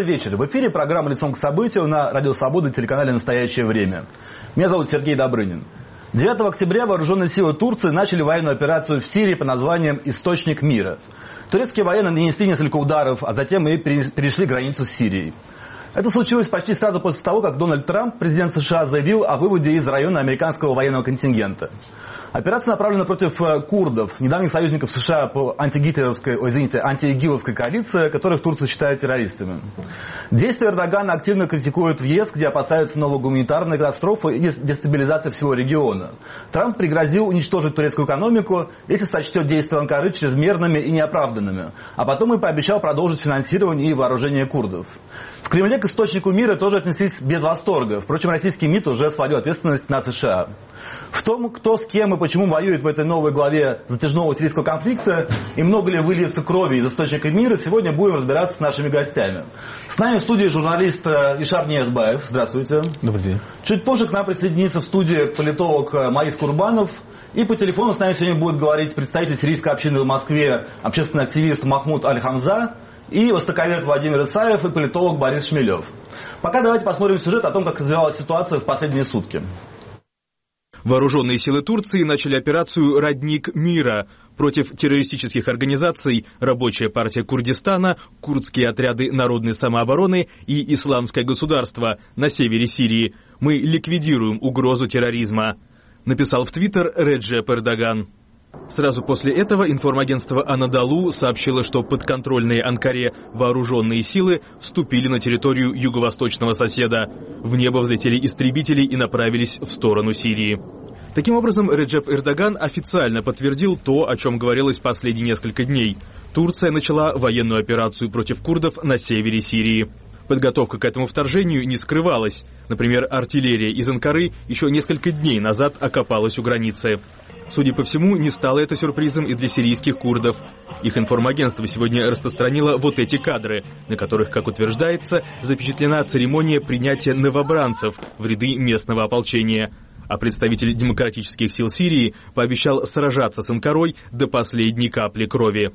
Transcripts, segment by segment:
Добрый вечер. В эфире программа «Лицом к событию» на Радио Свобода и телеканале «Настоящее время». Меня зовут Сергей Добрынин. 9 октября вооруженные силы Турции начали военную операцию в Сирии под названием «Источник мира». Турецкие военные нанесли несколько ударов, а затем и перешли границу с Сирией. Это случилось почти сразу после того, как Дональд Трамп, президент США, заявил о выводе из района американского военного контингента. Операция направлена против курдов, недавних союзников США по антиигиловской коалиции, которых Турция считает террористами. Действия Эрдогана активно критикуют в ЕС, где опасаются новой гуманитарной катастрофы и дестабилизации всего региона. Трамп пригрозил уничтожить турецкую экономику, если сочтет действия Анкары чрезмерными и неоправданными, а потом и пообещал продолжить финансирование и вооружение курдов. В Кремле к источнику мира тоже отнеслись без восторга. Впрочем, российский МИД уже свалил ответственность на США. В том, кто с кем и почему воюет в этой новой главе затяжного сирийского конфликта и много ли выльется крови из источника мира, сегодня будем разбираться с нашими гостями. С нами в студии журналист Ишар Ниязбаев. Здравствуйте. Добрый день. Чуть позже к нам присоединится в студии политолог Маис Курбанов. И по телефону с нами сегодня будет говорить представитель сирийской общины в Москве, общественный активист Махмуд Аль-Хамза, и востоковед Владимир Исаев, и политолог Борис Шмелев. Пока давайте посмотрим сюжет о том, как развивалась ситуация в последние сутки. Вооруженные силы Турции начали операцию «Родник мира» против террористических организаций «Рабочая партия Курдистана», курдские отряды народной самообороны и «Исламское государство» на севере Сирии. «Мы ликвидируем угрозу терроризма», написал в Твиттер Реджеп Эрдоган. Сразу после этого информагентство Анадолу сообщило, что подконтрольные Анкаре вооруженные силы вступили на территорию юго-восточного соседа. В небо взлетели истребители и направились в сторону Сирии. Таким образом, Реджеп Эрдоган официально подтвердил то, о чем говорилось последние несколько дней. Турция начала военную операцию против курдов на севере Сирии. Подготовка к этому вторжению не скрывалась. Например, артиллерия из Анкары еще несколько дней назад окопалась у границы. Судя по всему, не стало это сюрпризом и для сирийских курдов. Их информагентство сегодня распространило вот эти кадры, на которых, как утверждается, запечатлена церемония принятия новобранцев в ряды местного ополчения. А представитель демократических сил Сирии пообещал сражаться с Анкарой до последней капли крови.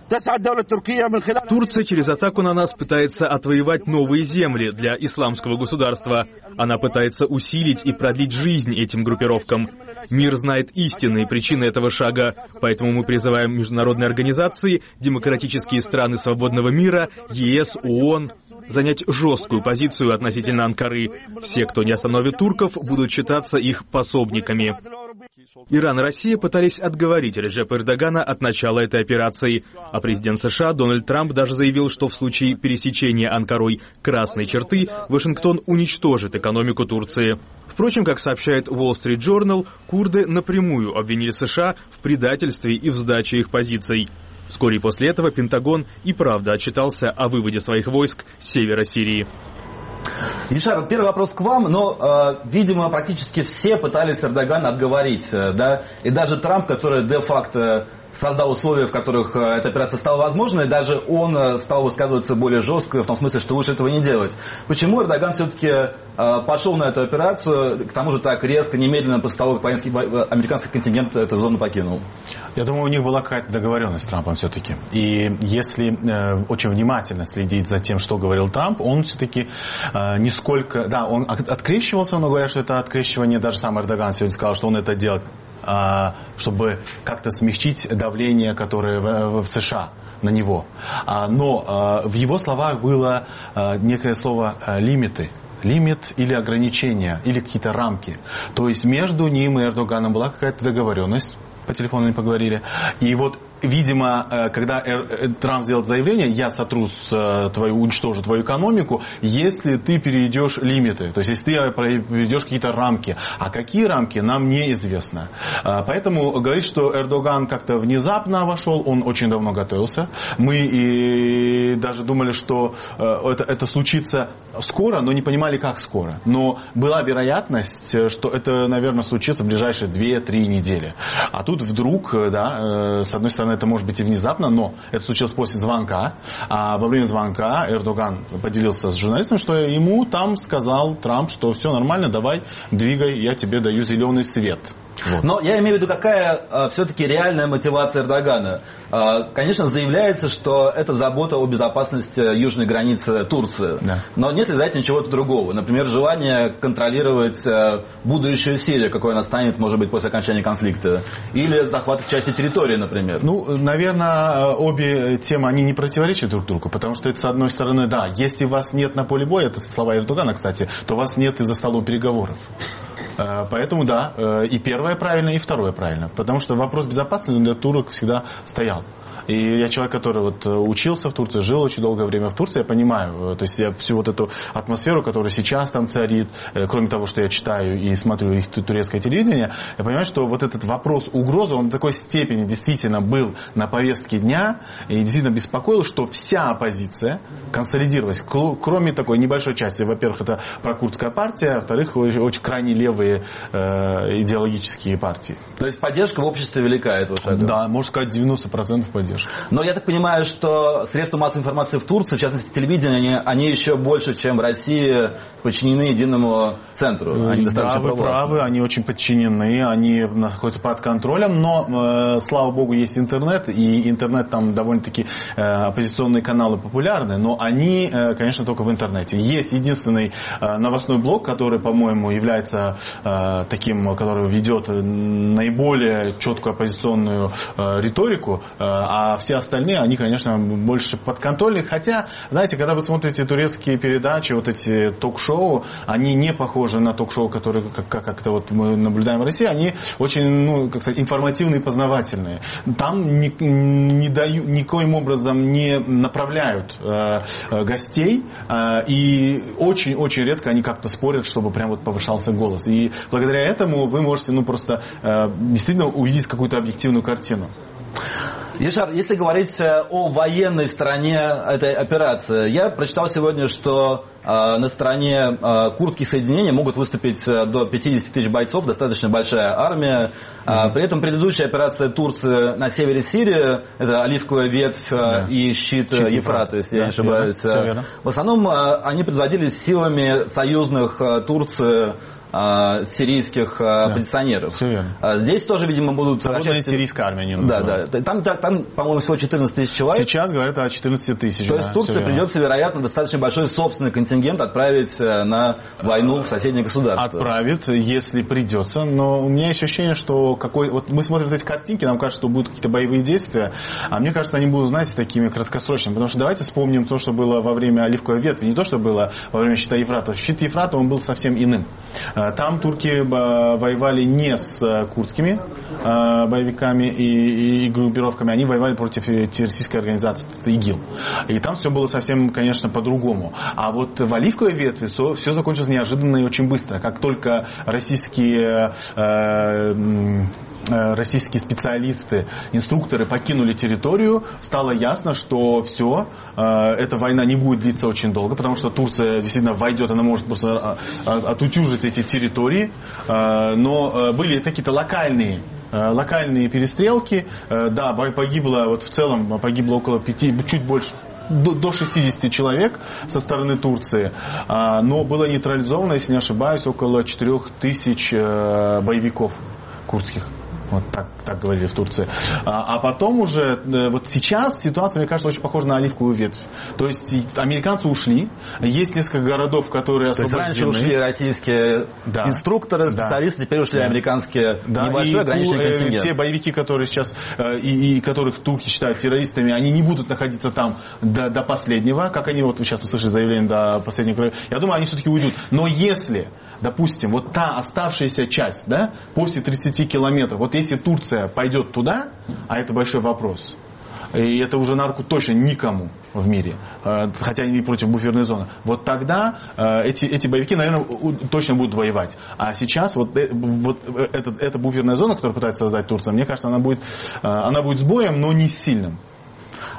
Турция через атаку на нас пытается отвоевать новые земли для исламского государства. Она пытается усилить и продлить жизнь этим группировкам. Мир знает истинные причины этого шага, поэтому мы призываем международные организации, демократические страны свободного мира, ЕС, ООН занять жесткую позицию относительно Анкары. Все, кто не остановит турков, будут считаться их пособниками. Иран и Россия пытались отговорить Реджепа Эрдогана от начала этой операции, а президент США Дональд Трамп даже заявил, что в случае пересечения Анкарой красной черты Вашингтон уничтожит экономику Турции. Впрочем, как сообщает Wall Street Journal, курды напрямую обвинили США в предательстве и в сдаче их позиций. Вскоре после этого Пентагон и правда отчитался о выводе своих войск с севера Сирии. Ишар, первый вопрос к вам, но, видимо, практически все пытались Эрдогана отговорить, да, и даже Трамп, который де-факто создал условия, в которых эта операция стала возможной, даже он стал высказываться более жестко, в том смысле, что лучше этого не делать. Почему Эрдоган все-таки пошел на эту операцию, к тому же так резко, немедленно после того, как американский контингент эту зону покинул? Я думаю, у них была какая-то договоренность с Трампом все-таки. И если очень внимательно следить за тем, что говорил Трамп, он все-таки нисколько... Да, он открещивался, но говорят, что это открещивание, даже сам Эрдоган сегодня сказал, что он это делает, чтобы как-то смягчить давление, которое в США на него. Но в его словах было некое слово «лимиты». Лимит или ограничения, или какие-то рамки. То есть между ним и Эрдоганом была какая-то договоренность. По телефону они поговорили. И вот, видимо, когда Трамп сделал заявление, я сотру уничтожу твою экономику, если ты перейдешь лимиты, то есть если ты перейдешь какие-то рамки. А какие рамки, нам неизвестно. Поэтому говорить, что Эрдоган как-то внезапно вошел, он очень давно готовился. Мы и даже думали, что это случится скоро, но не понимали, как скоро. Но была вероятность, что это, наверное, случится в ближайшие 2-3 недели. А тут вдруг, да, с одной стороны, это может быть и внезапно, но это случилось после звонка. А во время звонка Эрдоган поделился с журналистом, что ему там сказал Трамп, что все нормально, давай, двигай, я тебе даю зеленый свет. Вот. Но я имею в виду, какая все-таки реальная мотивация Эрдогана? Конечно, заявляется, что это забота о безопасности южной границы Турции. Да. Но нет ли за этим чего-то другого? Например, желание контролировать будущую Сирию, какой она станет, может быть, после окончания конфликта. Или захват части территории, например. Ну, наверное, обе темы, они не противоречат друг другу. Потому что это, с одной стороны, да, если вас нет на поле боя, это слова Эрдогана, кстати, то вас нет и за столом переговоров. Поэтому да, и первое правильно, и второе правильно. Потому что вопрос безопасности для турок всегда стоял. И я человек, который вот учился в Турции, жил очень долгое время в Турции, я понимаю, то есть я всю вот эту атмосферу, которая сейчас там царит, кроме того, что я читаю и смотрю их турецкое телевидение, я понимаю, что вот этот вопрос угрозы, он в такой степени действительно был на повестке дня и действительно беспокоил, что вся оппозиция консолидировалась, кроме такой небольшой части. Во-первых, это прокурдская партия, а во-вторых, очень крайне левые идеологические партии. То есть поддержка в обществе велика этого шага? Да, можно сказать, 90% поддержки. Но я так понимаю, что средства массовой информации в Турции, в частности телевидение, они еще больше, чем в России, подчинены единому центру. Они достаточно да, вы правы, они очень подчинены, они находятся под контролем, но, слава богу, есть интернет, и интернет там довольно-таки оппозиционные каналы популярны, но они, конечно, только в интернете. Есть единственный новостной блок, который, по-моему, является таким, который ведет наиболее четкую оппозиционную риторику, а все остальные, они, конечно, больше подконтрольны. Хотя, знаете, когда вы смотрите турецкие передачи, вот эти ток-шоу, они не похожи на ток-шоу, которые как-то вот мы наблюдаем в России, они очень, ну, как сказать, информативные и познавательные. Там никоим образом не направляют гостей, и очень-очень редко они как-то спорят, чтобы прям вот повышался голос. И благодаря этому вы можете, ну, просто действительно увидеть какую-то объективную картину. Ешар, если говорить о военной стороне этой операции, я прочитал сегодня, что на стороне курдских соединений могут выступить до 50 тысяч бойцов, достаточно большая армия. При этом предыдущая операция Турции на севере Сирии, это оливковая ветвь и щит Ефрата, если я не ошибаюсь. В основном они предводились силами союзных Турции сирийских оппозиционеров. Здесь тоже, видимо, будут... Свободная сирийская армия, они называют. Да. Там, по-моему, всего 14 тысяч человек. Сейчас говорят о 14 тысяч. То есть Турции придется, вероятно, достаточно большой собственный контингент отправить на войну в соседнее государство. Отправит, если придется. Но у меня есть ощущение, что вот мы смотрим эти картинки, нам кажется, что будут какие-то боевые действия, а мне кажется, они будут, знаете, такими краткосрочными. Потому что давайте вспомним то, что было во время оливковой ветви, не то, что было во время щита Ефрата. Щит Ефрата, он был совсем иным. Там турки воевали не с курдскими боевиками и группировками, они воевали против террористической организации ИГИЛ. И там все было совсем, конечно, по-другому. А вот в оливковой ветви все закончилось неожиданно и очень быстро. Как только российские специалисты, инструкторы покинули территорию, стало ясно, что все, эта война не будет длиться очень долго, потому что Турция действительно войдет, она может просто отутюжить эти территории, но были какие-то локальные перестрелки, да, погибло, вот в целом погибло около 5, чуть больше, до 60 человек со стороны Турции, но было нейтрализовано, если не ошибаюсь, около 4000 боевиков курдских. Вот так говорили в Турции. А потом уже, вот сейчас ситуация, мне кажется, очень похожа на оливковую ветвь. То есть американцы ушли, есть несколько городов, которые освобождены. То есть раньше ушли российские инструкторы, специалисты, теперь ушли американские небольшой ограниченный контингент. Те боевики, которые сейчас, и которых турки считают террористами, они не будут находиться там до последнего, как они, вот вы сейчас услышали заявление до последнего. Я думаю, они все-таки уйдут. Но если, допустим, вот та оставшаяся часть, да, после 30 километров, вот если Турция пойдет туда, а это большой вопрос, и это уже на руку точно никому в мире, хотя они против буферной зоны, вот тогда эти боевики, наверное, точно будут воевать. А сейчас вот эта буферная зона, которую пытается создать Турция, мне кажется, она будет с боем, но не сильным.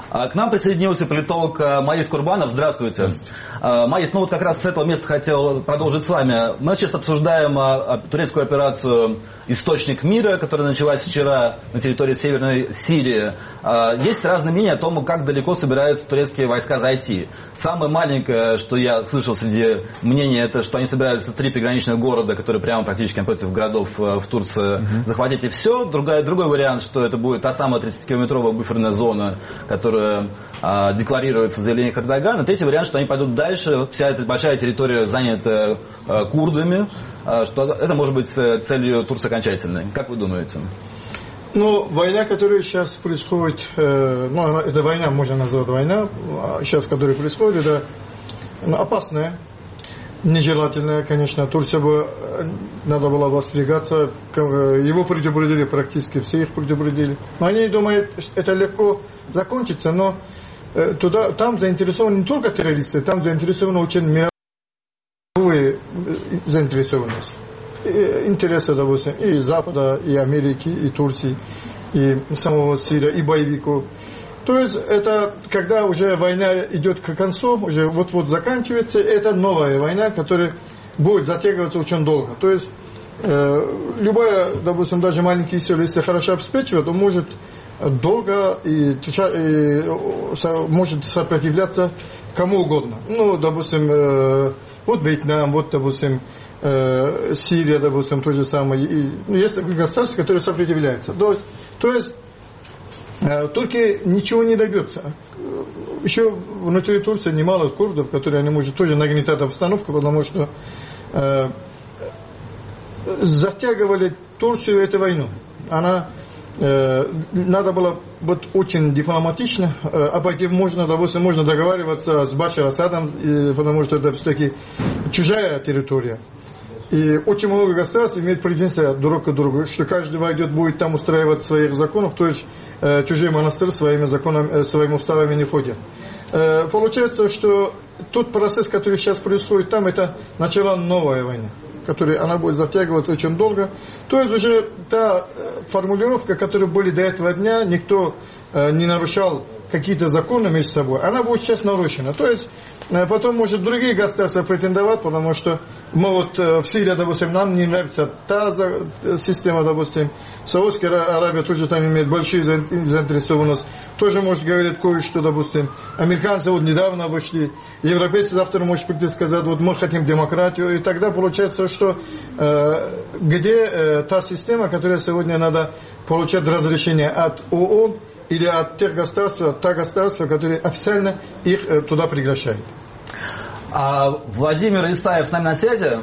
К нам присоединился политолог Маис Курбанов. Здравствуйте. Маис, ну вот как раз с этого места хотел продолжить с вами. Мы сейчас обсуждаем турецкую операцию «Источник мира», которая началась вчера на территории Северной Сирии. Есть разные мнения о том, как далеко собираются турецкие войска зайти. Самое маленькое, что я слышал среди мнений, это что они собираются 3 приграничных города, которые прямо практически напротив городов в Турции, захватить и все. Другой вариант, что это будет та самая 30-километровая буферная зона, которая декларируется в заявлениях Эрдогана. Третий вариант, что они пойдут дальше. Вся эта большая территория занята курдами, что это может быть целью Турции окончательной. Как вы думаете? Ну, война, которая сейчас происходит, это война, можно назвать война, сейчас, которая происходит, это опасная, нежелательная, конечно. Турция бы надо было остерегаться. Его предупредили, практически все их предупредили. Но они думают, это легко закончится, но там заинтересованы не только террористы, там заинтересованы очень мировые заинтересованность. Интересы, допустим, и Запада, и Америки, и Турции, и самого Сирии, и боевиков. То есть это, когда уже война идет к концу, уже вот-вот заканчивается, это новая война, которая будет затягиваться очень долго. То есть любая, допустим, даже маленький сила, если хорошо обеспечивает, он может долго и может сопротивляться кому угодно. Ну, допустим, вот Вьетнам, вот, допустим, Сирия, допустим, то же самое. Есть государства, которые сопротивляются. То есть Турция ничего не добьется. Еще внутри Турции немало курдов, которые они могут тоже нагнетать обстановку, потому что затягивали Турцию эту войну. Надо было быть очень дипломатично, обойти можно договариваться с Башар Асадом, потому что это все-таки чужая территория. И очень много государств имеет претензии друг к другу, что каждый войдет, будет там устраивать своих законов, то есть чужие монастырь своими законами, своими уставами не ходят. Получается, что тот процесс, который сейчас происходит там, это начало новой войны, которая она будет затягиваться очень долго. То есть уже та формулировка, которая были до этого дня, никто не нарушал какие-то законы между собой, она будет сейчас нарушена. То есть потом может другие государства претендовать, потому что мы вот в Сирии, допустим, нам не нравится та система, допустим, Саудовская Аравия тоже там имеет большие заинтересованность, тоже может говорить кое-что, допустим, американцы вот недавно вышли, европейцы завтра может прийти сказать, вот мы хотим демократию, и тогда получается, что где та система, которая сегодня надо получать разрешение от ООН, или от тех государств, которые официально их туда приглашают. Владимир Исаев с нами на связи.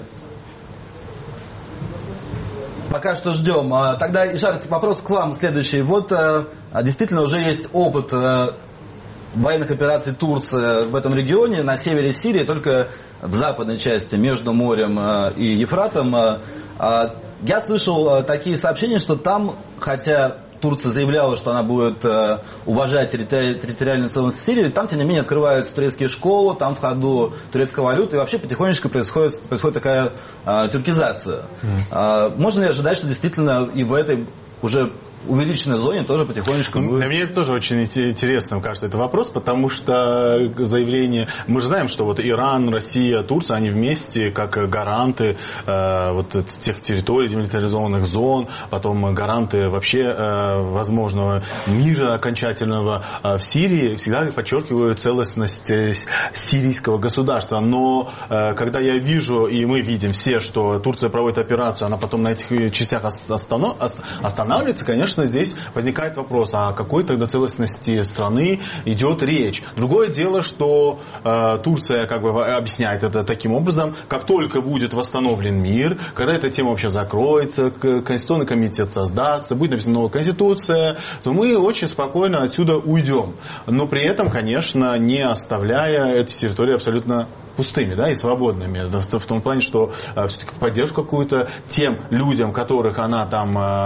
Пока что ждем. Тогда, Ишар, вопрос к вам следующий. Вот действительно уже есть опыт военных операций Турции в этом регионе, на севере Сирии, только в западной части, между морем и Ефратом. Я слышал такие сообщения, что там, хотя Турция заявляла, что она будет уважать территориальную целостность Сирии, там, тем не менее, открываются турецкие школы, там в ходу турецкая валюта, и вообще потихонечку происходит такая тюркизация. Можно ли ожидать, что действительно и в этой уже увеличенной зоне тоже потихонечку будет... Для меня это тоже очень интересным, кажется, это вопрос, потому что заявление... Мы же знаем, что вот Иран, Россия, Турция, они вместе как гаранты вот тех территорий, демилитаризованных зон, потом гаранты вообще возможного мира окончательного в Сирии, всегда подчеркивают целостность сирийского государства. Но когда я вижу, и мы видим все, что Турция проводит операцию, она потом на этих частях останавливается, конечно, здесь возникает вопрос, о какой тогда целостности страны идет речь. Другое дело, что Турция как бы объясняет это таким образом, как только будет восстановлен мир, когда эта тема вообще закроется, Конституционный комитет создастся, будет написана новая конституция, то мы очень спокойно отсюда уйдем. Но при этом, конечно, не оставляя эти территории абсолютно пустыми, да, и свободными. В том плане, что все-таки поддержку какую-то тем людям, которых она там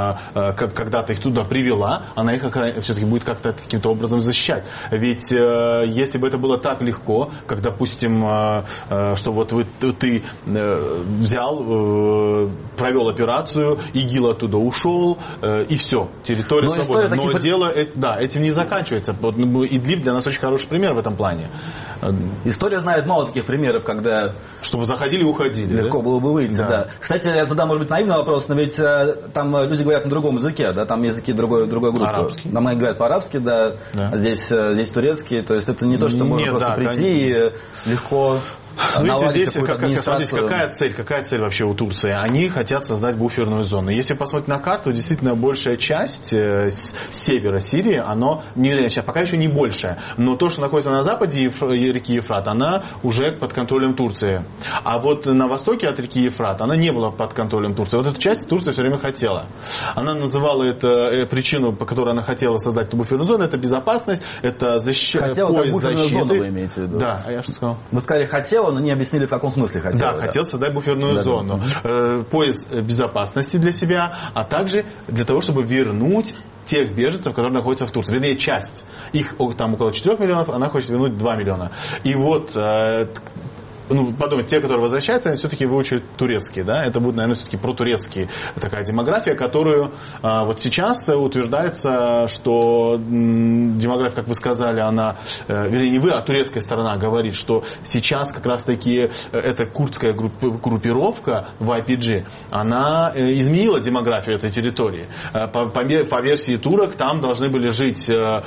когда-то их туда привела, она их все-таки будет как-то каким-то образом защищать. Ведь если бы это было так легко, как, допустим, что вот ты взял, провел операцию, ИГИЛ оттуда ушел, и все, территория свободна. Но дело этим не заканчивается. Идлиб для нас очень хороший пример в этом плане. История знает мало таких примеров, когда... Чтобы заходили и уходили. Легко было бы выйти, да. Кстати, я задам, может быть, наивный вопрос, но ведь там люди говорят на другом языке, да, там языки другой группы. Арабский. Там они говорят по-арабски, да. Здесь турецкий, то есть это не то, что можно просто прийти и легко... Видите, здесь какая цель вообще у Турции? Они хотят создать буферную зону. Если посмотреть на карту, действительно большая часть севера Сирии, оно пока еще не большая, но то, что находится на западе реки Ефрат, она уже под контролем Турции. А вот на востоке от реки Ефрат она не была под контролем Турции. Вот эту часть Турция все время хотела. Она называла это причину, по которой она хотела создать эту буферную зону, это безопасность, это пояс защиты. Зону вы имеете в виду? Да, а я что сказал? Вы сказали хотела, но не объяснили, в каком смысле хотела. Да, хотел создать буферную зону. Пояс безопасности для себя, а также для того, чтобы вернуть тех беженцев, которые находятся в Турции. Вернее, часть. Их там около 4 миллионов, она хочет вернуть 2 миллиона. И вот... подумать, те, которые возвращаются, они все-таки выучат турецкий, да, это будет, наверное, все-таки протурецкий такая демография, которую вот сейчас утверждается, что демография, как вы сказали, она, вернее, не вы, а турецкая сторона говорит, что сейчас как раз-таки эта курдская группировка YPG, она изменила демографию этой территории. По версии турок, там должны были жить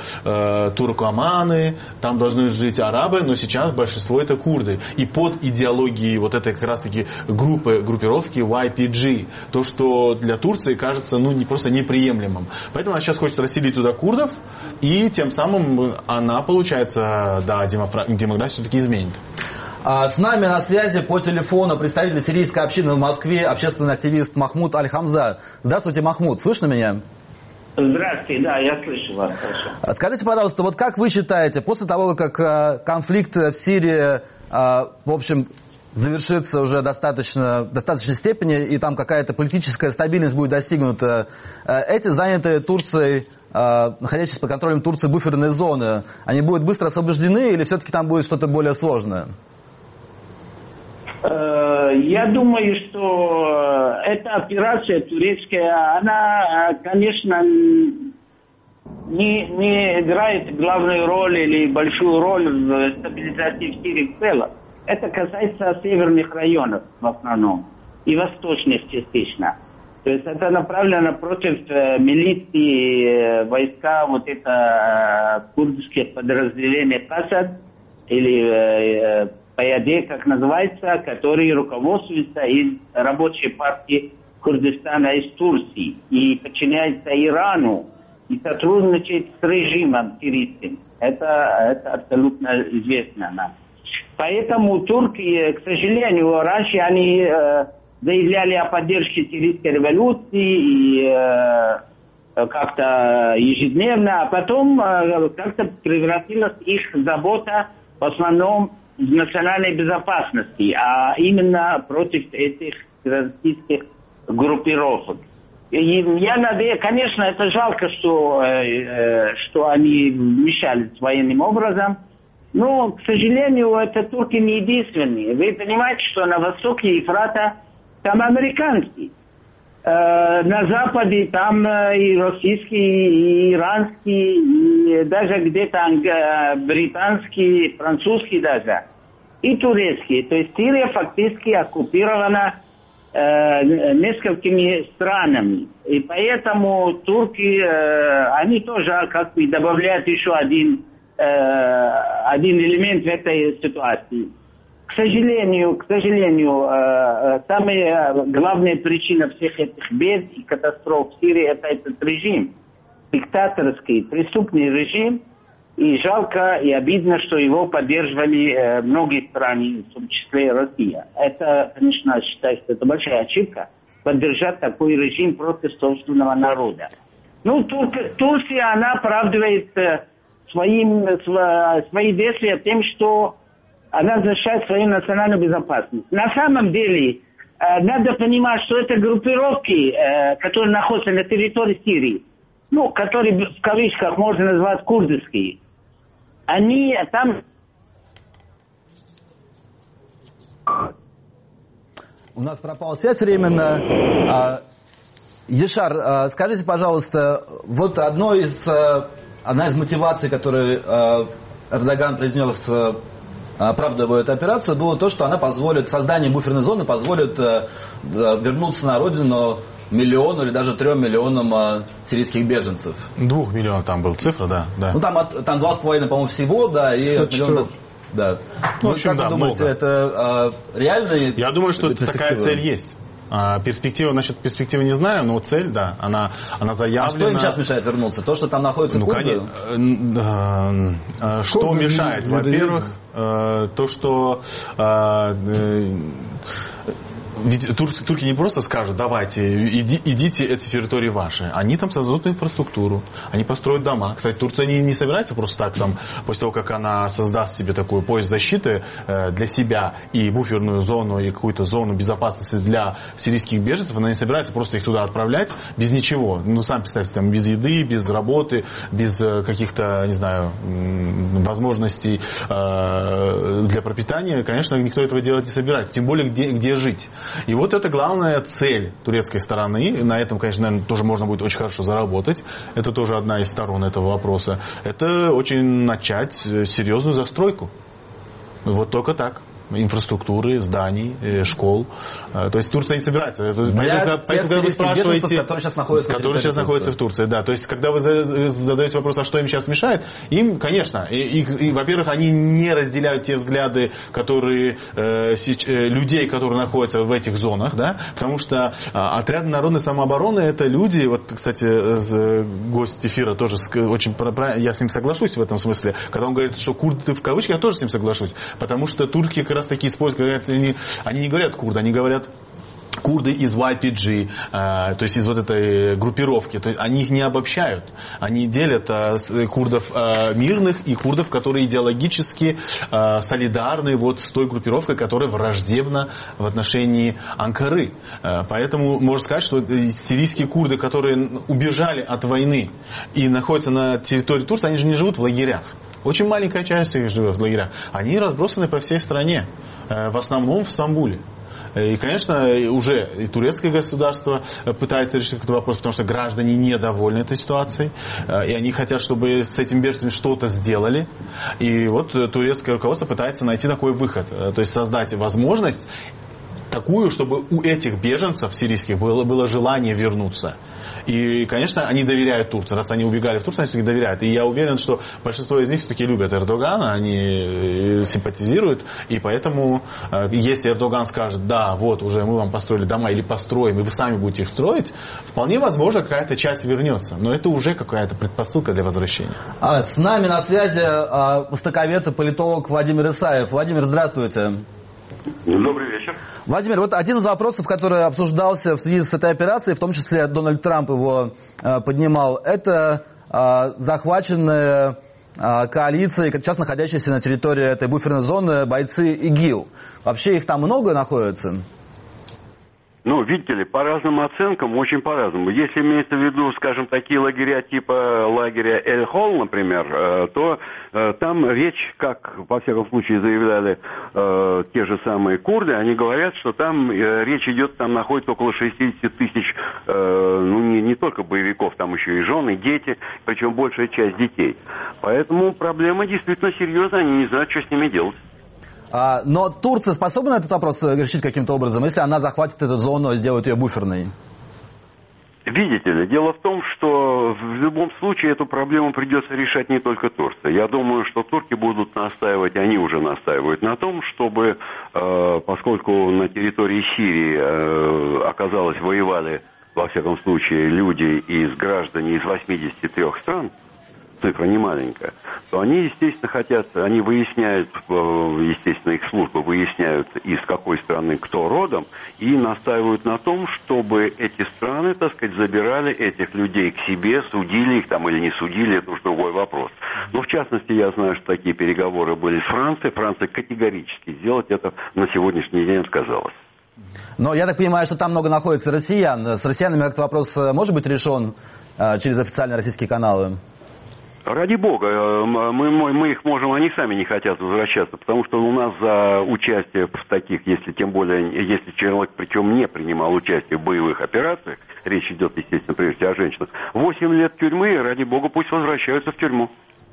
туркоманы, там должны жить арабы, но сейчас большинство это курды. И под идеологией вот этой как раз-таки группировки YPG. То, что для Турции кажется просто неприемлемым. Поэтому она сейчас хочет расселить туда курдов, и тем самым она, получается, демографию все-таки изменит. С нами на связи по телефону представитель сирийской общины в Москве, общественный активист Махмуд Аль-Хамза. Здравствуйте, Махмуд, слышно меня? Здравствуйте, да, я слышу вас хорошо. Скажите, пожалуйста, вот как вы считаете, после того, как конфликт в Сирии, в общем, завершится уже в достаточной степени, и там какая-то политическая стабильность будет достигнута, эти занятые Турцией, находящиеся под контролем Турции буферные зоны, они будут быстро освобождены или все-таки там будет что-то более сложное? Я думаю, что эта операция турецкая, она, конечно, не играет главную роль или большую роль в стабилизации в Сирии в целом. Это касается северных районов в основном и восточных частично. То есть это направлено против милиции, войска, вот это курдские подразделения Касад или ПАЯД, как называется, которые руководствуются из рабочей партии Курдистана из Турции и подчиняются Ирану и сотрудничает с режимом сирийским. Это абсолютно известно нам. Поэтому турки, к сожалению, раньше они заявляли о поддержке сирийской революции и как-то ежедневно, а потом как-то превратилась их забота в основном в национальной безопасности, а именно против этих террористических группировок. И я надеюсь, конечно, это жалко, что они вмешались военным образом, но, к сожалению, это турки не единственные. Вы понимаете, что на востоке Ефрата там американские. На западе там и российские, и иранские, и даже где-то британские, французские даже, и турецкие. То есть Сирия фактически оккупирована несколькими странами. И поэтому турки, они тоже как бы добавляют еще один элемент в этой ситуации. К сожалению, самая главная причина всех этих бед и катастроф в Сирии – это этот режим. Диктаторский, преступный режим. И жалко и обидно, что его поддерживали многие страны, в том числе и Россия. Это, конечно, считаю, что это большая ошибка – поддержать такой режим против собственного народа. Ну, Турция, она оправдывает свои действия тем, что она защищает свою национальную безопасность. На самом деле, надо понимать, что это группировки, которые находятся на территории Сирии, ну, которые в кавычках можно назвать курдские. Они там... У нас пропала связь временно. Ешар, скажите, пожалуйста, вот одна из мотиваций, которую Эрдоган произнес, оправдывая эту операцию, было то, что она позволит, создание буферной зоны позволит вернуться на родину миллиону или даже 3 миллионам сирийских беженцев. 2 миллионов там была цифра, да. Ну там 2,5, по-моему, всего, да, и от миллионов. Да. Ну, в общем, как вы думаете, много. Это реальная? Я думаю, что такая цель есть. Перспектива, насчет перспективы не знаю, но цель, да, она заявлена. А что им сейчас мешает вернуться? То, что там находится курды? Что мешает? Во-первых, то, что... Ведь турки не просто скажут, давайте, идите, эти территории ваши. Они там создадут инфраструктуру, они построят дома. Кстати, Турция не собирается просто так, там, после того, как она создаст себе такой пояс защиты для себя и буферную зону, и какую-то зону безопасности для сирийских беженцев, она не собирается просто их туда отправлять без ничего. Ну, сами представьте, там, без еды, без работы, без каких-то, не знаю, возможностей для пропитания. Конечно, никто этого делать не собирается. Тем более, где жить. И вот это главная цель турецкой стороны. На этом, конечно, наверное, тоже можно будет очень хорошо заработать. Это тоже одна из сторон этого вопроса. Это очень начать серьезную застройку. Вот только так. Инфраструктуры, зданий, школ. То есть Турция не собирается. Поэтому, когда вы спрашиваете, которые сейчас находятся в Турции, да. То есть, когда вы задаете вопрос, а что им сейчас мешает, им, конечно, во-первых, они не разделяют те взгляды, которые людей, которые находятся в этих зонах, да, потому что отряды народной самообороны это люди, вот, кстати, гость эфира тоже очень, я с ним соглашусь в этом смысле, когда он говорит, что курды в кавычках, я тоже с ним соглашусь, потому что турки как раз таки используют, они не говорят курды, они говорят курды из YPG, то есть из вот этой группировки, то есть они их не обобщают, они делят курдов мирных и курдов, которые идеологически солидарны вот с той группировкой, которая враждебна в отношении Анкары. Поэтому можно сказать, что сирийские курды, которые убежали от войны и находятся на территории Турции, они же не живут в лагерях. Очень маленькая часть их живет в лагерях. Они разбросаны по всей стране, в основном в Стамбуле. И, конечно, уже и турецкое государство пытается решить этот вопрос, потому что граждане недовольны этой ситуацией. И они хотят, чтобы с этими беженцами что-то сделали. И вот турецкое руководство пытается найти такой выход. То есть создать возможность такую, чтобы у этих беженцев сирийских было желание вернуться. И, конечно, они доверяют Турции. Раз они убегали в Турцию, они все-таки доверяют. И я уверен, что большинство из них все-таки любят Эрдогана, они симпатизируют. И поэтому, если Эрдоган скажет, да, вот уже мы вам построили дома или построим, и вы сами будете их строить, вполне возможно, какая-то часть вернется. Но это уже какая-то предпосылка для возвращения. С нами на связи востоковед и политолог Владимир Исаев. Владимир, здравствуйте. Добрый вечер. Владимир, вот один из вопросов, который обсуждался в связи с этой операцией, в том числе Дональд Трамп его поднимал, это захваченная коалицией, сейчас находящиеся на территории этой буферной зоны бойцы ИГИЛ. Вообще их там много находится? Ну, видите ли, по разным оценкам, очень по-разному. Если имеется в виду, скажем, такие лагеря типа лагеря Эль-Холл, например, то там речь, как, во всяком случае, заявляли те же самые курды, они говорят, что там речь идет, там находится около 60 тысяч, ну, не только боевиков, там еще и жены, дети, причем большая часть детей. Поэтому проблема действительно серьезная, они не знают, что с ними делать. Но Турция способна этот вопрос решить каким-то образом, если она захватит эту зону и сделает ее буферной? Видите ли, дело в том, что в любом случае эту проблему придется решать не только Турция. Я думаю, что турки будут настаивать, они уже настаивают на том, чтобы, поскольку на территории Сирии воевали, во всяком случае, люди граждане из 83 стран, цифра не маленькая, то они, естественно, они выясняют, естественно, их службы выясняют, из какой страны кто родом, и настаивают на том, чтобы эти страны, так сказать, забирали этих людей к себе, судили их там или не судили, это уж другой вопрос. Но, в частности, я знаю, что такие переговоры были с Францией. Франция категорически сделать это на сегодняшний день отказалась. Но я так понимаю, что там много находится россиян. С россиянами этот вопрос может быть решен через официальные российские каналы? Ради бога, мы их можем, они сами не хотят возвращаться, потому что у нас за участие в таких, тем более, если человек, причем не принимал участие в боевых операциях, речь идет, естественно, прежде всего о женщинах, 8 лет тюрьмы, ради бога, пусть возвращаются в тюрьму.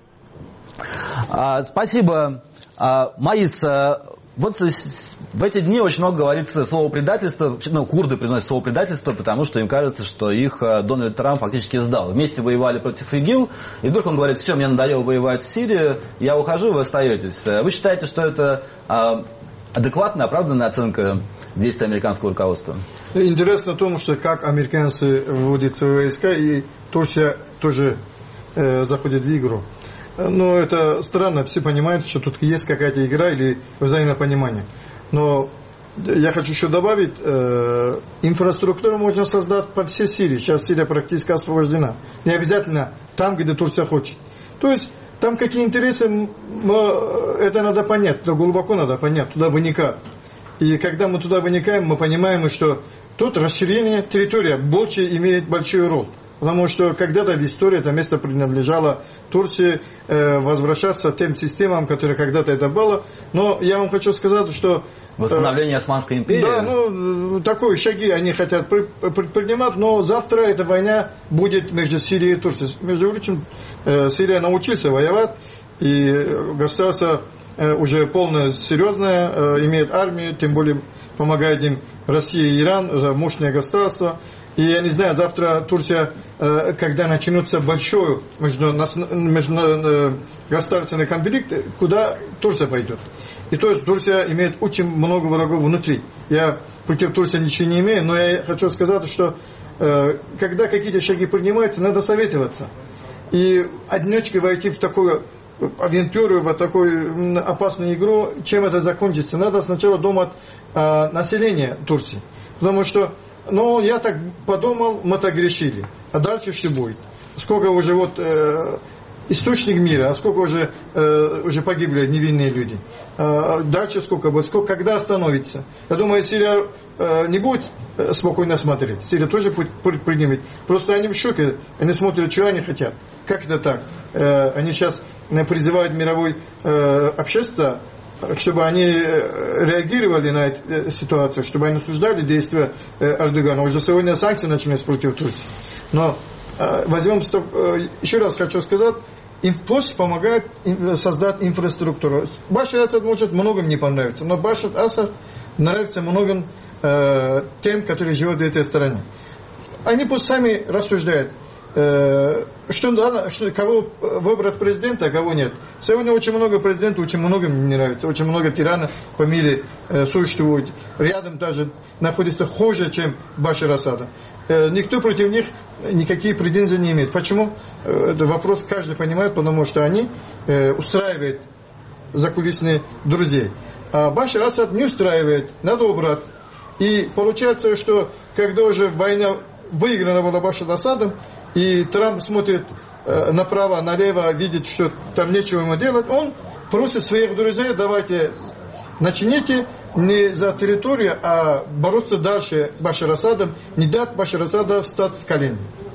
Спасибо. Маис, вот в эти дни очень много говорится слово предательство. Курды произносят слово предательство, потому что им кажется, что их Дональд Трамп фактически сдал. Вместе воевали против ИГИЛ, и вдруг он говорит: все, мне надоело воевать в Сирии, я ухожу, вы остаетесь. Вы считаете, что это адекватная, оправданная оценка действий американского руководства? Интересно в том, что как американцы вводят свои войска, и Турция тоже заходит в игру. Но это странно, все понимают, что тут есть какая-то игра или взаимопонимание. Но я хочу еще добавить, инфраструктуру можно создать по всей Сирии. Сейчас Сирия практически освобождена. Не обязательно там, где Турция хочет. То есть там какие интересы, это надо понять, это глубоко надо понять, туда вникать. И когда мы туда вникаем, мы понимаем, что тут расширение территории больше имеет большую роль. Потому что когда-то в истории это место принадлежало Турции, возвращаться к тем системам, которые когда-то это было. Но я вам хочу сказать, что... Восстановление Османской империи? Да, такие шаги они хотят предпринимать, но завтра эта война будет между Сирией и Турцией. Между прочим, Сирия научилась воевать, и государство уже полное серьезное, имеет армию, тем более помогает им Россия и Иран, мощное государство. И я не знаю, завтра Турция, когда начнется большой государственный конфликт, куда Турция пойдет. И то есть Турция имеет очень много врагов внутри. Я против Турции ничего не имею, но я хочу сказать, что когда какие-то шаги принимаются, надо советоваться. И одиночкой войти в такую авантюру, в такую опасную игру, чем это закончится. Надо сначала думать о населении Турции. Потому что я так подумал, мы так решили. А дальше что будет? Сколько уже источник мира, а сколько уже погибли невинные люди. Дальше сколько будет? Когда остановится? Я думаю, Сирия не будет спокойно смотреть. Сирия тоже принимет. Просто они в шоке. Они смотрят, что они хотят. Как это так? Они сейчас призывают мировое общество, чтобы они реагировали на эту ситуацию, чтобы они осуждали действия Эрдогана. Уже сегодня санкции начались против Турции. Но возьмем, еще раз хочу сказать, им просто помогает создать инфраструктуру. Башар Асад может многим не понравиться, но Башар Асад нравится многим тем, которые живут в этой стране. Они пусть сами рассуждают, кого выбрать президента, а кого нет. Сегодня очень много президентов, очень многим не нравится. Очень много тиранов по мире существует. Рядом даже находится хуже, чем Башар Асада. Никто против них никакие претензии не имеет. Почему? Это вопрос каждый понимает, потому что они устраивают закулисные друзей. А Башар Асад не устраивает, надо убрать. И получается, что когда уже война выиграна была Башар Асадом, и Трамп смотрит направо, налево, видит, что там нечего ему делать, он просит своих друзей: давайте начните не за территорию, а бороться дальше Башар Асадом, не дать Башар Асаду встать с колен.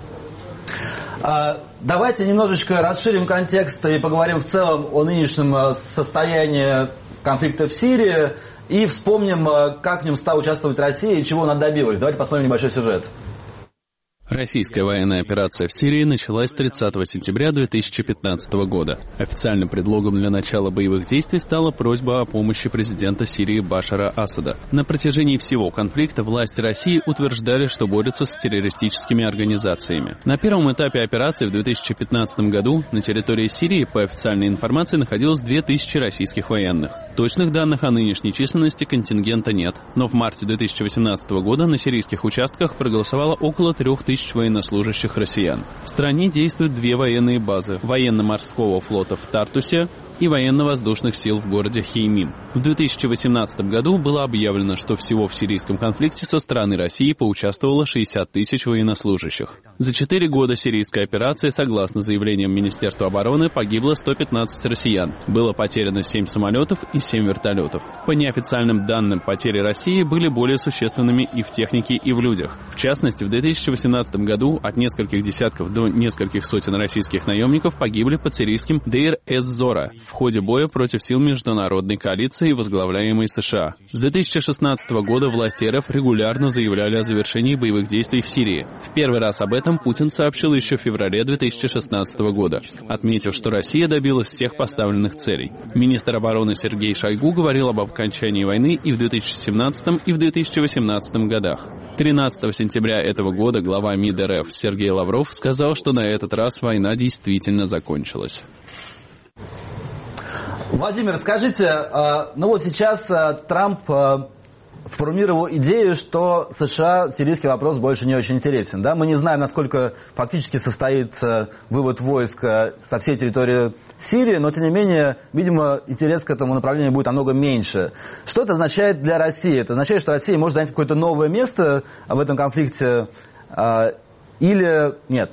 Давайте немножечко расширим контекст и поговорим в целом о нынешнем состоянии конфликта в Сирии и вспомним, как в нем стала участвовать Россия и чего она добилась. Давайте посмотрим небольшой сюжет. Российская военная операция в Сирии началась 30 сентября 2015 года. Официальным предлогом для начала боевых действий стала просьба о помощи президента Сирии Башара Асада. На протяжении всего конфликта власти России утверждали, что борются с террористическими организациями. На первом этапе операции в 2015 году на территории Сирии, по официальной информации, находилось 2000 российских военных. Точных данных о нынешней численности контингента нет, но в марте 2018 года на сирийских участках проголосовало около 3000 военнослужащих россиян. В стране действуют две военные базы военно-морского флота в Тартусе и военно-воздушных сил в городе Хеймим. В 2018 году было объявлено, что всего в сирийском конфликте со стороны России поучаствовало 60 тысяч военнослужащих. За 4 года сирийской операции, согласно заявлениям Министерства обороны, погибло 115 россиян. Было потеряно 7 самолетов и 7 вертолетов. По неофициальным данным, потери России были более существенными и в технике, и в людях. В частности, в 2018 году от нескольких десятков до нескольких сотен российских наемников погибли под сирийским Дейр-эз-Зора в ходе боя против сил международной коалиции, возглавляемой США. С 2016 года власти РФ регулярно заявляли о завершении боевых действий в Сирии. В первый раз об этом Путин сообщил еще в феврале 2016 года, отметив, что Россия добилась всех поставленных целей. Министр обороны Сергей Шойгу говорил об окончании войны и в 2017 и в 2018 годах. 13 сентября этого года глава МИД РФ Сергей Лавров сказал, что на этот раз война действительно закончилась. Владимир, скажите, ну вот сейчас Трамп сформулировал идею, что США сирийский вопрос больше не очень интересен. Да? Мы не знаем, насколько фактически состоит вывод войск со всей территории Сирии, но тем не менее, видимо, интерес к этому направлению будет намного меньше. Что это означает для России? Это означает, что Россия может занять какое-то новое место в этом конфликте или нет?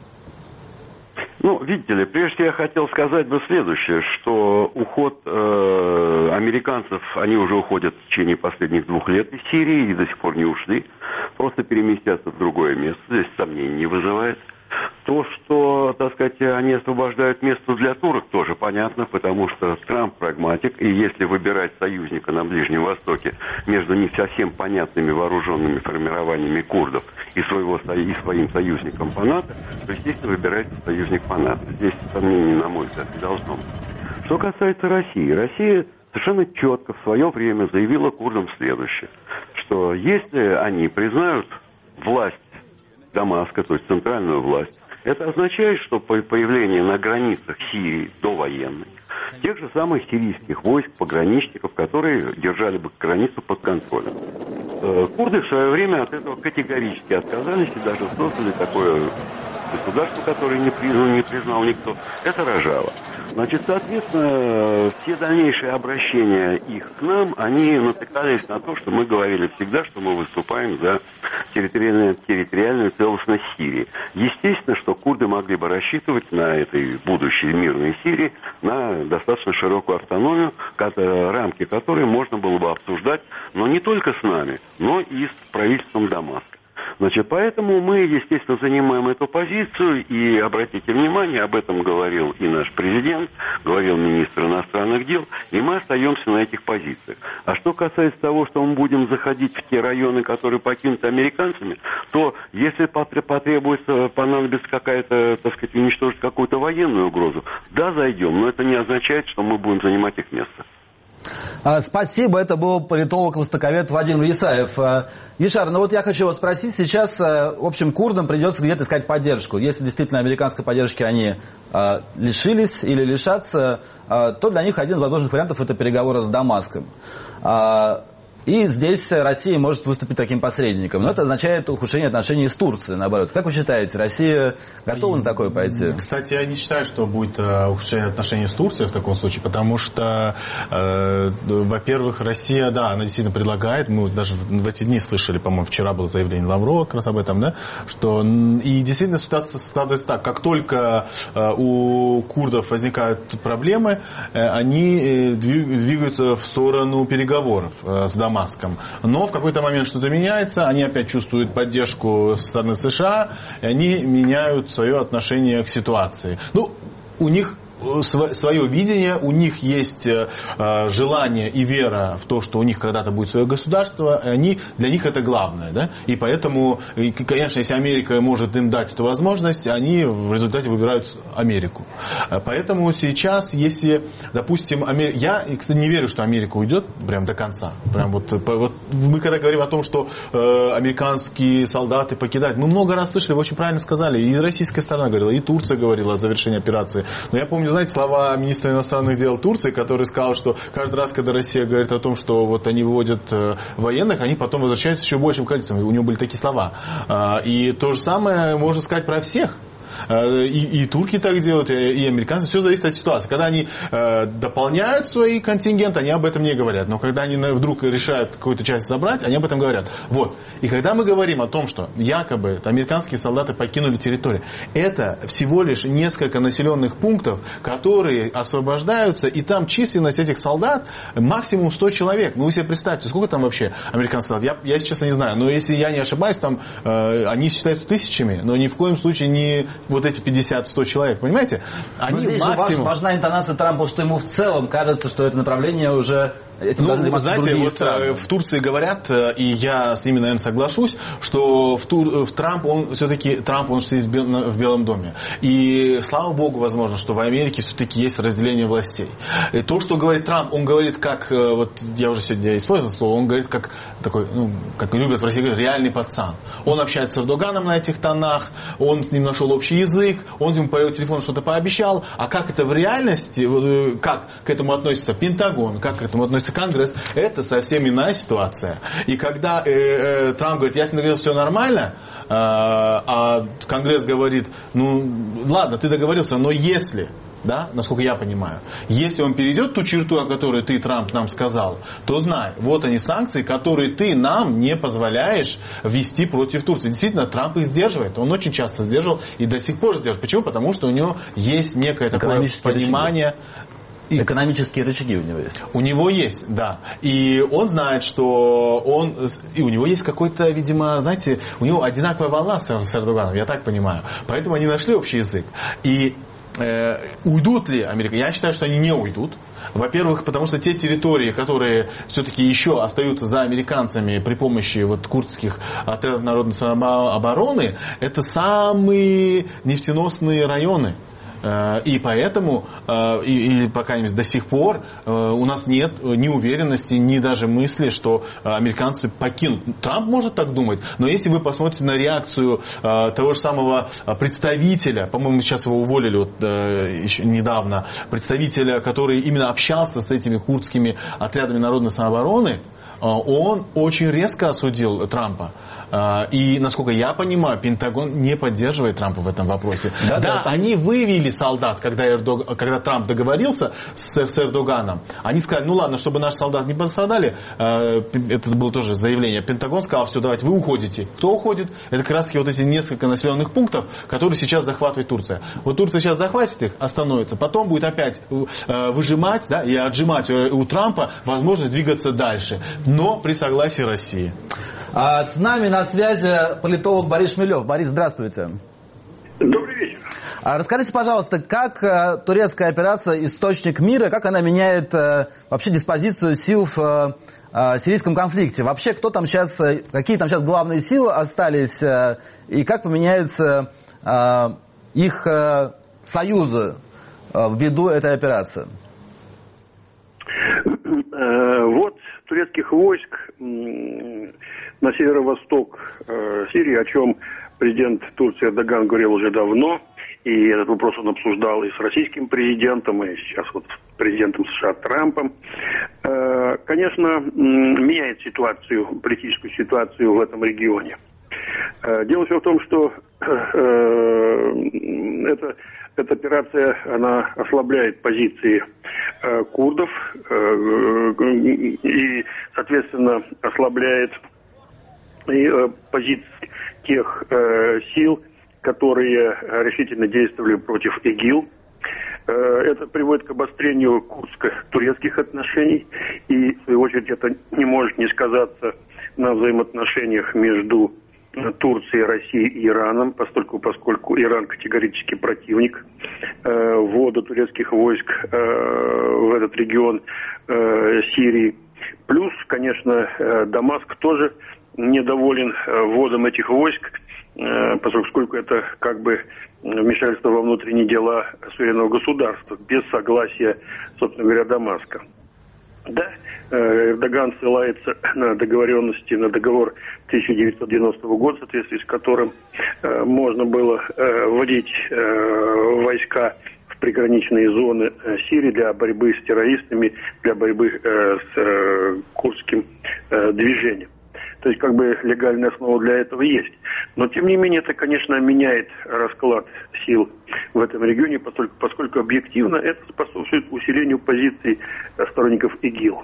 Ну, видите ли, прежде я хотел сказать бы следующее, что уход американцев, они уже уходят в течение последних 2 лет из Сирии и до сих пор не ушли, просто переместятся в другое место, здесь сомнений не вызывает. То, что, так сказать, они освобождают место для турок, тоже понятно, потому что Трамп прагматик, и если выбирать союзника на Ближнем Востоке между не совсем понятными вооруженными формированиями курдов и своим союзником по НАТО, то, естественно, выбирается союзник по НАТО. Здесь сомнений, на мой взгляд, не должно быть. Что касается России, Россия совершенно четко в свое время заявила курдам следующее, что если они признают власть Дамаска, то есть центральную власть, это означает, что появление на границах Сирии довоенной тех же самых сирийских войск, пограничников, которые держали бы границу под контролем. Курды в свое время от этого категорически отказались и даже создали такое государство, которое не признал никто. Это Рожава. Значит, соответственно, все дальнейшие обращения их к нам, они натыкались на то, что мы говорили всегда, что мы выступаем за территориальную целостность Сирии. Естественно, что курды могли бы рассчитывать на этой будущей мирной Сирии на достаточно широкую автономию, рамки которой можно было бы обсуждать, но не только с нами, но и с правительством Дамаска. Значит, поэтому мы, естественно, занимаем эту позицию, и, обратите внимание, об этом говорил и наш президент, говорил министр иностранных дел, и мы остаемся на этих позициях. А что касается того, что мы будем заходить в те районы, которые покинуты американцами, то если понадобится какая-то, так сказать, уничтожить какую-то военную угрозу, да, зайдем, но это не означает, что мы будем занимать их место. Спасибо, это был политолог-востоковед Владимир Исаев. Ишар, ну вот я хочу вас спросить, сейчас, в общем, курдам придется где-то искать поддержку. Если действительно американской поддержки они лишились или лишатся, то для них один из возможных вариантов это переговоры с Дамаском. И здесь Россия может выступить таким посредником. Но это означает ухудшение отношений с Турцией, наоборот. Как вы считаете, Россия готова на такое пойти? Кстати, я не считаю, что будет ухудшение отношений с Турцией в таком случае, потому что, во-первых, Россия, да, она действительно предлагает, мы даже в эти дни слышали, по-моему, вчера было заявление Лаврова как раз об этом, да, что и действительно ситуация складывается так, как только у курдов возникают проблемы, они двигаются в сторону переговоров с Дамаском. Но в какой-то момент что-то меняется, они опять чувствуют поддержку со стороны США, и они меняют свое отношение к ситуации. Ну, у них свое видение, у них есть желание и вера в то, что у них когда-то будет свое государство, и для них это главное. Да? И поэтому, конечно, если Америка может им дать эту возможность, они в результате выбирают Америку. Поэтому сейчас, если, допустим, я, кстати, не верю, что Америка уйдет прям до конца. Прям вот мы когда говорим о том, что американские солдаты покидают, мы много раз слышали, вы очень правильно сказали, и российская сторона говорила, и Турция говорила о завершении операции. Но я помню, знаете, слова министра иностранных дел Турции, который сказал, что каждый раз, когда Россия говорит о том, что вот они выводят военных, они потом возвращаются еще большим количеством. У него были такие слова. И то же самое можно сказать про всех. И турки так делают, и американцы. Все зависит от ситуации. Когда они дополняют свои контингенты, они об этом не говорят. Но когда они вдруг решают какую-то часть забрать, они об этом говорят. Вот. И когда мы говорим о том, что якобы американские солдаты покинули территорию, это всего лишь несколько населенных пунктов, которые освобождаются, и там численность этих солдат максимум 100 человек. Ну, вы себе представьте, сколько там вообще американских солдат? Я если честно, не знаю. Но если я не ошибаюсь, там они считаются тысячами, но ни в коем случае не вот эти 50-100 человек. Понимаете? Они здесь максимум... важна интонация Трампа, что ему в целом кажется, что это направление уже... вы знаете, вот в Турции говорят, и я с ними, наверное, соглашусь, что Трамп, он сидит в Белом доме. И слава богу, возможно, что в Америке все-таки есть разделение властей. И то, что говорит Трамп, он говорит как, вот я уже сегодня использовал слово, он говорит как такой, как любят в России говорить, реальный пацан. Он общается с Эрдоганом на этих тонах, он с ним нашел общий язык, он ему по телефону что-то пообещал. А как это в реальности, как к этому относится Пентагон, как к этому относится Конгресс, это совсем иная ситуация. И когда Трамп говорит, я с ним договорился, все нормально, а Конгресс говорит, ладно, ты договорился, но если... Да, насколько я понимаю. Если он перейдет ту черту, о которой ты, Трамп, нам сказал, то знай, вот они санкции, которые ты нам не позволяешь ввести против Турции. Действительно, Трамп их сдерживает. Он очень часто сдерживал и до сих пор сдерживает. Почему? Потому что у него есть некое такое понимание... Экономические рычаги у него есть. У него есть, да. И он знает, что и у него есть какой-то, видимо, знаете, у него одинаковая волна с Эрдоганом, я так понимаю. Поэтому они нашли общий язык. И уйдут ли американцы? Я считаю, что они не уйдут. Во-первых, потому что те территории, которые все-таки еще остаются за американцами при помощи курдских отрядов народной самообороны, это самые нефтеносные районы. И поэтому, или по крайней мере до сих пор, у нас нет ни уверенности, ни даже мысли, что американцы покинут. Трамп может так думать, но если вы посмотрите на реакцию того же самого представителя, по-моему, сейчас его уволили еще недавно, представителя, который именно общался с этими курдскими отрядами народной самообороны, он очень резко осудил Трампа. И, насколько я понимаю, Пентагон не поддерживает Трампа в этом вопросе. Да, они вывели солдат, когда Трамп договорился с Эрдоганом. Они сказали, ладно, чтобы наши солдаты не пострадали, это было тоже заявление. Пентагон сказал, все, давайте, вы уходите. Кто уходит? Это как раз таки эти несколько населенных пунктов, которые сейчас захватывает Турция. Вот Турция сейчас захватит их, остановится. Потом будет опять выжимать, да, и отжимать у Трампа возможность двигаться дальше. Но при согласии России. С нами на связи политолог Борис Шмелев. Борис, здравствуйте. Добрый вечер. Расскажите, пожалуйста, как турецкая операция «Источник мира», как она меняет вообще диспозицию сил в сирийском конфликте? Вообще, кто там сейчас, какие там сейчас главные силы остались, и как поменяются их союзы ввиду этой операции? Вот турецких войск на северо-восток Сирии, о чем президент Турции Эрдоган говорил уже давно, и этот вопрос он обсуждал и с российским президентом, и сейчас вот с президентом США Трампом, конечно, меняет ситуацию, политическую ситуацию в этом регионе. Дело все в том, что эта операция, она ослабляет позиции курдов и, соответственно, ослабляет и позиции тех сил, которые решительно действовали против ИГИЛ. Это приводит к обострению курдско-турецких отношений, и, в свою очередь, это не может не сказаться на взаимоотношениях между Турцией, Россией и Ираном, поскольку Иран категорически противник ввода турецких войск в этот регион Сирии. Плюс, конечно, Дамаск тоже недоволен вводом этих войск, поскольку это как бы вмешательство во внутренние дела суверенного государства без согласия, собственно говоря, Дамаска. Да, Эрдоган ссылается на договоренности, на договор 1990 года, в соответствии с которым можно было вводить войска в приграничные зоны Сирии для борьбы с террористами, для борьбы с курдским движением. То есть, как бы, легальная основа для этого есть. Но, тем не менее, это, конечно, меняет расклад сил в этом регионе, поскольку объективно это способствует усилению позиций сторонников ИГИЛ.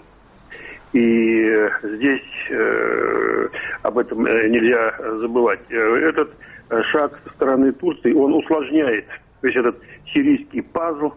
И здесь об этом нельзя забывать. Этот шаг со стороны Турции, он усложняет весь этот сирийский пазл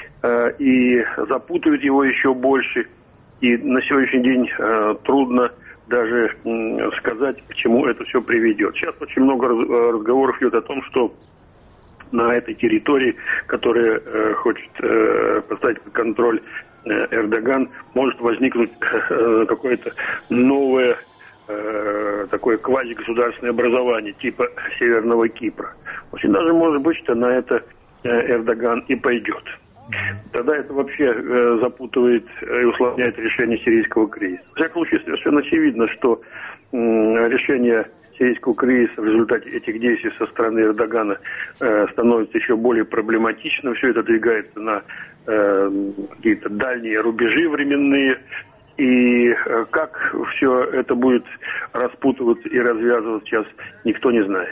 и запутывает его еще больше. И на сегодняшний день трудно даже сказать, к чему это все приведет. Сейчас очень много разговоров идет о том, что на этой территории, которая хочет поставить под контроль Эрдоган, может возникнуть какое-то новое такое квазигосударственное образование типа Северного Кипра. Очень даже может быть, что на это Эрдоган и пойдет. Тогда это вообще запутывает и усложняет решение сирийского кризиса. В всяком случае, совершенно очевидно, что решение сирийского кризиса в результате этих действий со стороны Эрдогана становится еще более проблематичным. Все это двигается на какие-то дальние рубежи временные. И как все это будет распутываться и развязываться, сейчас никто не знает.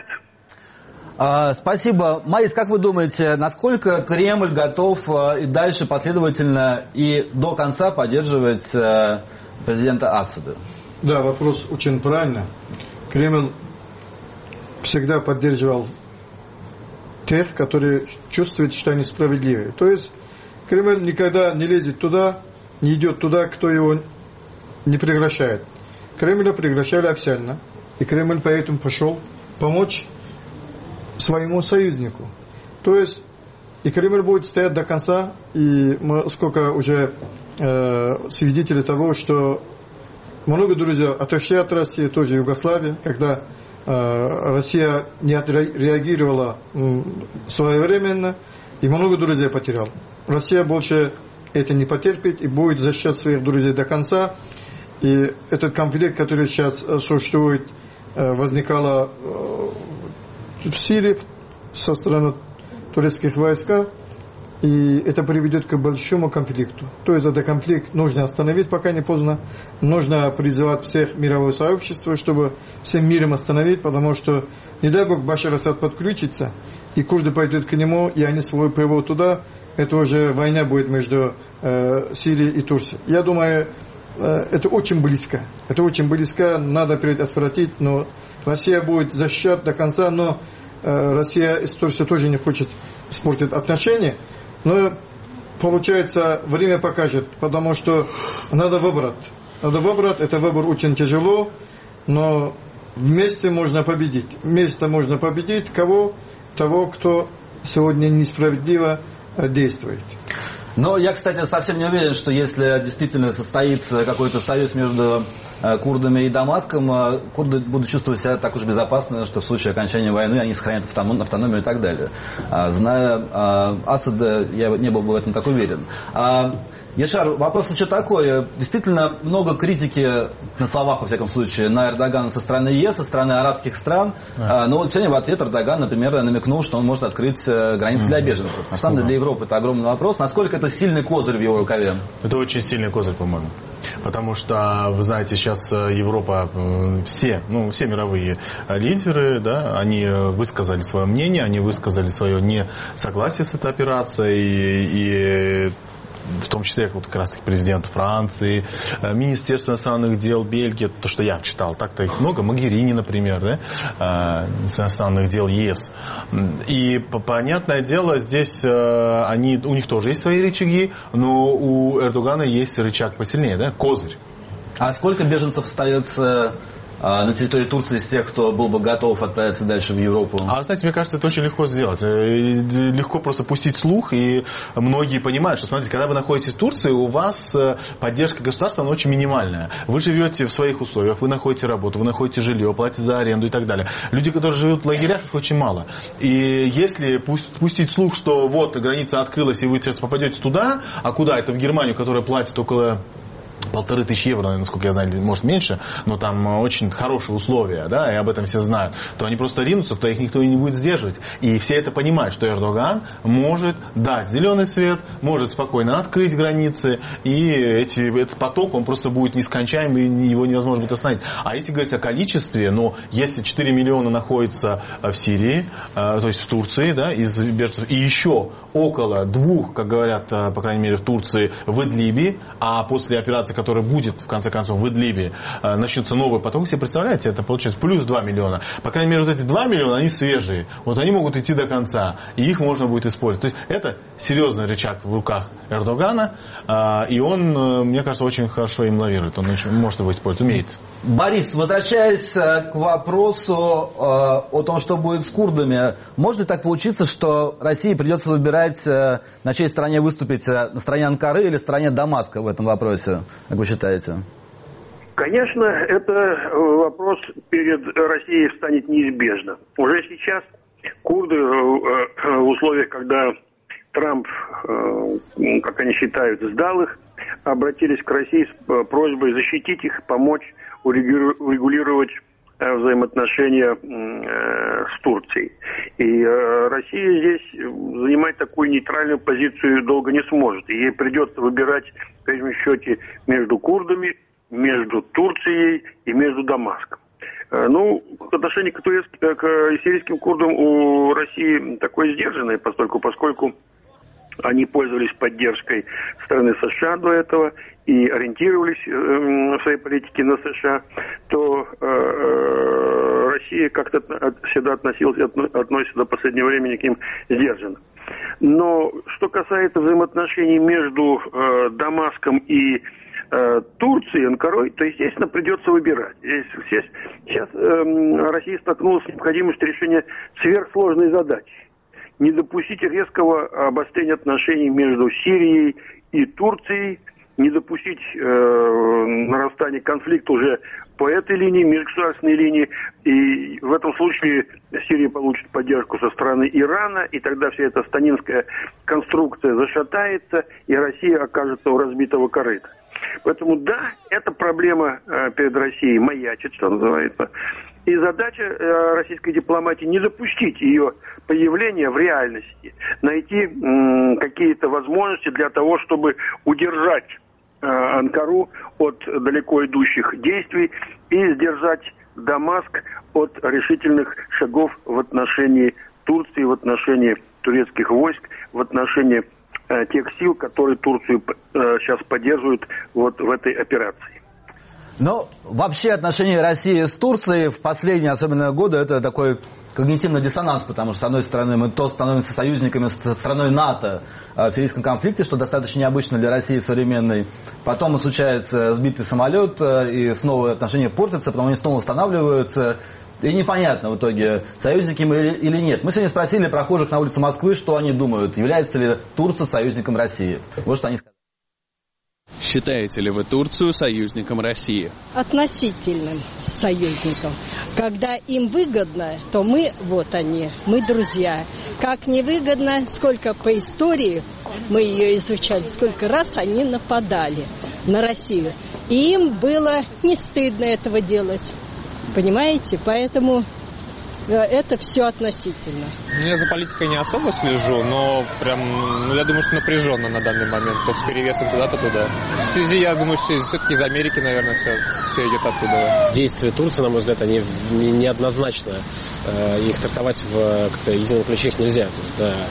Спасибо. Марис, как вы думаете, насколько Кремль готов и дальше последовательно и до конца поддерживать президента Асада? Да, вопрос очень правильный. Кремль всегда поддерживал тех, которые чувствуют, что они справедливы. То есть Кремль никогда не лезет туда, не идет туда, кто его не прекращает. Кремля прекращали официально. И Кремль поэтому пошел помочь своему союзнику. То есть и Кремль будет стоять до конца. И мы сколько уже свидетелей того, что много друзей отошли от России, тоже Югославии, когда Россия не отреагировала своевременно, и много друзей потерял. Россия больше это не потерпит и будет защищать своих друзей до конца. И этот конфликт, который сейчас существует, возникал в Сирии со стороны турецких войск, и это приведет к большому конфликту. То есть этот конфликт нужно остановить, пока не поздно. Нужно призывать всех мировое сообщество, чтобы всем миром остановить, потому что, не дай Бог, Башар Асад подключится, и курды пойдут к нему, и они свой приводят туда. Это уже война будет между Сирией и Турцией. Я думаю, это очень близко. Это очень близко, надо предотвратить, но Россия будет защищать до конца, но Россия и Турция тоже не хочет испортить отношения. Но получается, время покажет, потому что надо выбрать. Надо выбрать, это выбор очень тяжело, но вместе можно победить. Вместе можно победить кого? Того, кто сегодня несправедливо действует. Но я, кстати, совсем не уверен, что если действительно состоится какой-то союз между курдами и Дамаском, курды будут чувствовать себя так уж безопасно, что в случае окончания войны они сохранят автономию и так далее. Зная Асада, я не был бы в этом так уверен. Яшар, вопрос еще такой. Действительно, много критики, на словах, во всяком случае, на Эрдогана со стороны ЕС, со стороны арабских стран. Но вот сегодня в ответ Эрдоган, например, намекнул, что он может открыть границы для беженцев. На самом деле, для Европы это огромный вопрос. Насколько это сильный козырь в его рукаве? Это очень сильный козырь, по-моему. Потому что, вы знаете, сейчас Европа, все мировые лидеры, да, они высказали свое мнение, они высказали свое несогласие с этой операцией, и в том числе вот как раз президент Франции, Министерство иностранных дел Бельгии, то, что я читал, так-то их много, Могерини, например, да, иностранных дел ЕС. И понятное дело, здесь у них тоже есть свои рычаги, но у Эрдогана есть рычаг посильнее, да, козырь. А сколько беженцев остается на территории Турции из тех, кто был бы готов отправиться дальше в Европу? Знаете, мне кажется, это очень легко сделать. Легко просто пустить слух, и многие понимают, что, смотрите, когда вы находитесь в Турции, у вас поддержка государства, она очень минимальная. Вы живете в своих условиях, вы находите работу, вы находите жилье, платите за аренду и так далее. Люди, которые живут в лагерях, их очень мало. И если пустить слух, что вот граница открылась, и вы сейчас попадете туда, а куда? Это в Германию, которая платит около 1500 евро, насколько я знаю, может меньше, но там очень хорошие условия, да, и об этом все знают, то они просто ринутся, то их никто и не будет сдерживать. И все это понимают, что Эрдоган может дать зеленый свет, может спокойно открыть границы, и этот поток, он просто будет нескончаемый, и его невозможно будет остановить. А если говорить о количестве, если 4 миллиона находится в Сирии, то есть в Турции, да, из беженцев, и еще около 2, как говорят, по крайней мере, в Турции, в Идлибе, а после операции, которая будет, в конце концов, в Идлибе, начнется новый поток, себе представляете, это получается плюс 2 миллиона. По крайней мере, вот эти 2 миллиона, они свежие. Вот они могут идти до конца, и их можно будет использовать. То есть это серьезный рычаг в руках Эрдогана, и он, мне кажется, очень хорошо им лавирует. Он может его использовать, умеет. Борис, возвращаясь к вопросу о том, что будет с курдами, может ли так получиться, что России придется выбирать, на чьей стороне выступить, на стороне Анкары или стороне Дамаска в этом вопросе, как вы считаете? Конечно, это вопрос перед Россией встанет неизбежно. Уже сейчас курды в условиях, когда Трамп, как они считают, сдал их, обратились к России с просьбой защитить их, помочь урегулировать взаимоотношения с Турцией. И Россия здесь занимать такую нейтральную позицию долго не сможет. Ей придется выбирать, в конечном счете, между курдами, между Турцией и между Дамаском. Отношение к сирийским курдам у России такое сдержанное, поскольку они пользовались поддержкой страны США до этого и ориентировались в своей политике на США, то Россия как-то всегда относится до последнего времени к ним сдержанно. Но что касается взаимоотношений между Дамаском и Турцией, Анкарой, то, естественно, придется выбирать. Сейчас Россия столкнулась с необходимостью решения сверхсложной задачи. Не допустить резкого обострения отношений между Сирией и Турцией, не допустить нарастания конфликта уже по этой линии, межгосударственной линии. И в этом случае Сирия получит поддержку со стороны Ирана, и тогда вся эта станинская конструкция зашатается, и Россия окажется у разбитого корыта. Поэтому да, эта проблема перед Россией маячит, что называется. И задача российской дипломатии не допустить ее появления в реальности, найти какие-то возможности для того, чтобы удержать Анкару от далеко идущих действий и сдержать Дамаск от решительных шагов в отношении Турции, в отношении турецких войск, в отношении тех сил, которые Турцию сейчас поддерживают вот в этой операции. Но вообще отношения России с Турцией в последние, особенно годы, это такой когнитивный диссонанс, потому что, с одной стороны, мы то становимся союзниками со страной НАТО в сирийском конфликте, что достаточно необычно для России современной. Потом случается сбитый самолет, и снова отношения портятся, потом они снова устанавливаются. И непонятно в итоге, союзники мы или нет. Мы сегодня спросили прохожих на улице Москвы, что они думают, является ли Турция союзником России. Вот что они сказали. Считаете ли вы Турцию союзником России? Относительным союзником. Когда им выгодно, то мы, вот они, мы друзья. Как невыгодно, сколько по истории мы ее изучали, сколько раз они нападали на Россию. И им было не стыдно этого делать. Понимаете? Поэтому это все относительно. Я за политикой не особо слежу, но прям, я думаю, что напряженно на данный момент. То с перевесом туда-то туда. В связи, я думаю, что все-таки из Америки, наверное, все идет оттуда. Действия Турции, на мой взгляд, они неоднозначно. Их трактовать в как-то едином ключе их нельзя. То есть,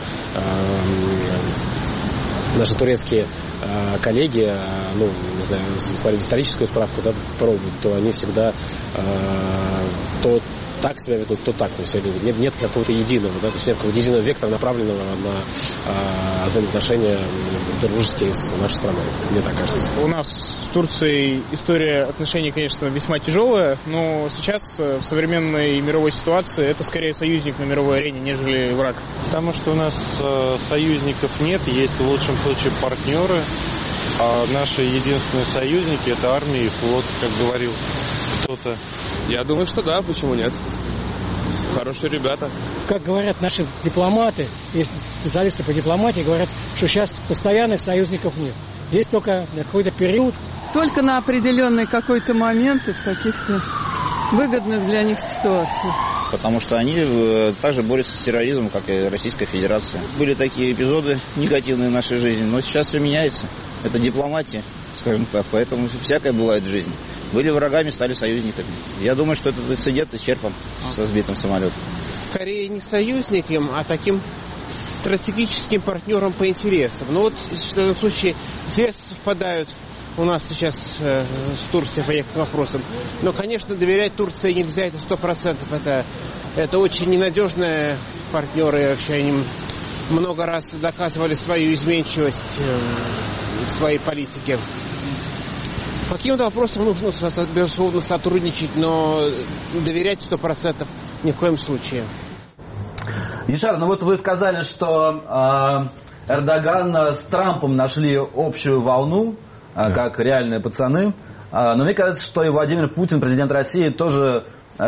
наши турецкие коллеги, не знаю, смотреть историческую справку, да, пробуют, то они всегда то так себя ведут, то так себя ведут. Нет какого-то единого, да, то есть нет какого-то единого вектора, направленного на взаимоотношения дружеские с нашей страной, мне так кажется. У нас с Турцией история отношений, конечно, весьма тяжелая, но сейчас в современной мировой ситуации это скорее союзник на мировой арене, нежели враг. Потому что у нас союзников нет, есть в лучшем случае партнеры, а наши единственные союзники — это армия и флот, как говорил кто-то. Я думаю, что да, почему нет? Хорошие ребята. Как говорят наши дипломаты, и специалисты по дипломатии, говорят, что сейчас постоянных союзников нет. Есть только на какой-то период только на определенный какой-то момент и в каких-то выгодных для них ситуациях. Потому что они также борются с терроризмом, как и Российская Федерация. Были такие эпизоды негативные в нашей жизни, но сейчас все меняется. Это дипломатия, скажем так, поэтому всякое бывает в жизни. Были врагами, стали союзниками. Я думаю, что этот инцидент исчерпан со сбитым самолетом. Скорее не союзником, а таким стратегическим партнером по интересам. Ну вот в данном случае интересы совпадают у нас сейчас с Турцией по некоторым вопросам. Но, конечно, доверять Турции нельзя, это 100%. Это очень ненадежные партнеры. Вообще они много раз доказывали свою изменчивость в своей политике. По каким-то вопросам нужно, безусловно, сотрудничать, но доверять 100% ни в коем случае. Ишар, ну вот вы сказали, что Эрдоган с Трампом нашли общую волну, как реальные пацаны. Но мне кажется, что и Владимир Путин, президент России, тоже